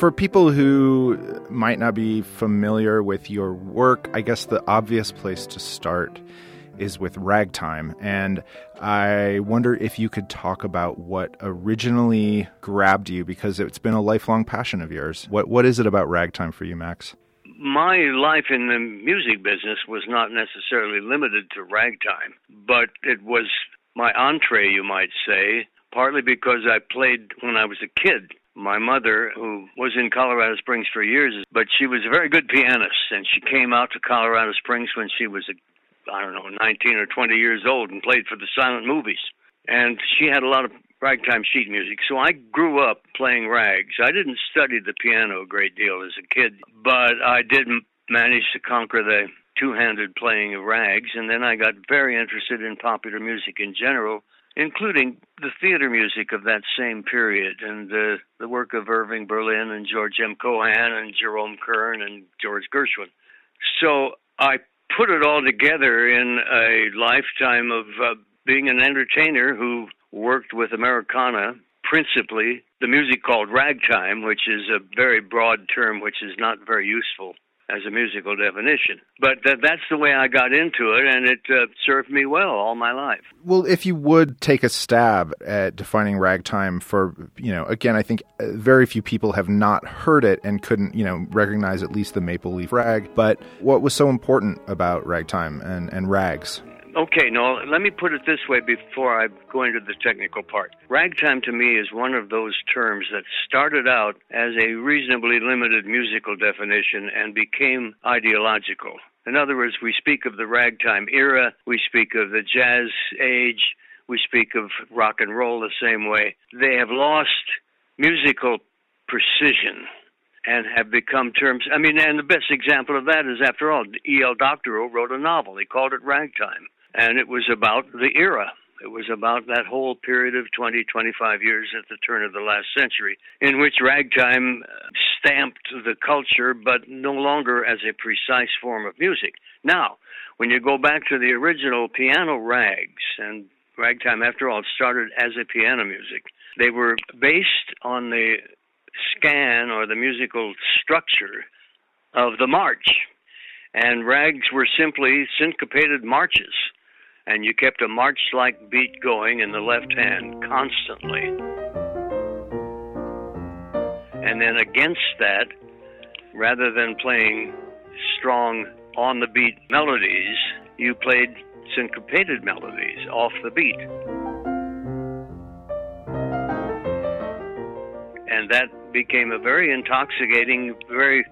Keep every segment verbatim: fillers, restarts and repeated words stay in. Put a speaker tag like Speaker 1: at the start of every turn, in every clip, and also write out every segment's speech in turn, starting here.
Speaker 1: For people who might not be familiar with your work, I guess the obvious place to start is with ragtime. And I wonder if you could talk about what originally grabbed you, because it's been a lifelong passion of yours. What What is it about ragtime for you, Max?
Speaker 2: My life in the music business was not necessarily limited to ragtime, but it was my entree, you might say, partly because I played when I was a kid. My mother, who was in Colorado Springs for years, but she was a very good pianist, and she came out to Colorado Springs when she was, a, I don't know, nineteen or twenty years old and played for the silent movies. And she had a lot of ragtime sheet music. So I grew up playing rags. I didn't study the piano a great deal as a kid, but I did manage to conquer the two-handed playing of rags, and then I got very interested in popular music in general, including the theater music of that same period, and uh, the work of Irving Berlin and George M. Cohan and Jerome Kern and George Gershwin. So I put it all together in a lifetime of uh, being an entertainer who worked with Americana, principally the music called ragtime, which is a very broad term which is not very useful as a musical definition. But that, that's the way I got into it, and it uh, served me well all my life.
Speaker 1: Well, if you would take a stab at defining ragtime for, you know, again, I think very few people have not heard it and couldn't, you know, recognize at least the maple leaf rag. But what was so important about ragtime and, and rags?
Speaker 2: Okay, no, let me put it this way before I go into the technical part. Ragtime to me is one of those terms that started out as a reasonably limited musical definition and became ideological. In other words, we speak of the ragtime era, we speak of the jazz age, we speak of rock and roll the same way. They have lost musical precision and have become terms. I mean, and the best example of that is, after all, E L. Doctorow wrote a novel. He called it Ragtime. And it was about the era. It was about that whole period of twenty, twenty-five years at the turn of the last century, in which ragtime stamped the culture, but no longer as a precise form of music. Now, when you go back to the original piano rags, and ragtime, after all, started as a piano music, they were based on the scan or the musical structure of the march. And rags were simply syncopated marches. And you kept a march-like beat going in the left hand constantly. And then against that, rather than playing strong on-the-beat melodies, you played syncopated melodies off the beat. And that became a very intoxicating, very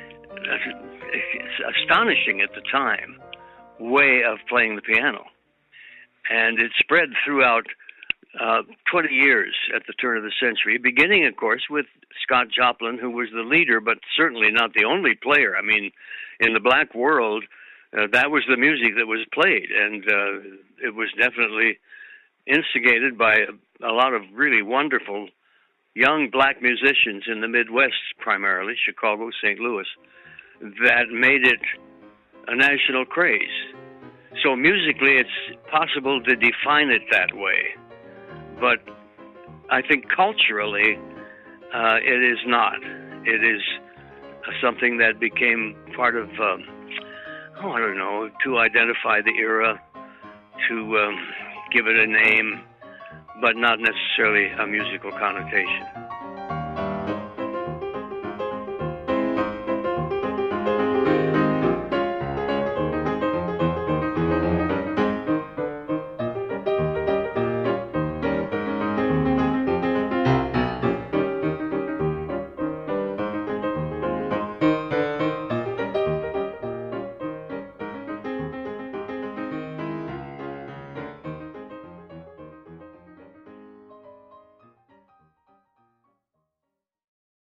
Speaker 2: uh, astonishing at the time way of playing the piano. And it spread throughout uh, twenty years at the turn of the century, beginning, of course, with Scott Joplin, who was the leader, but certainly not the only player. I mean, in the black world, uh, that was the music that was played, and uh, it was definitely instigated by a, a lot of really wonderful young black musicians in the Midwest, primarily, Chicago, Saint Louis, that made it a national craze. So musically, it's possible to define it that way. But I think culturally, uh, it is not. It is something that became part of, um, oh, I don't know, to identify the era, to um, give it a name, but not necessarily a musical connotation.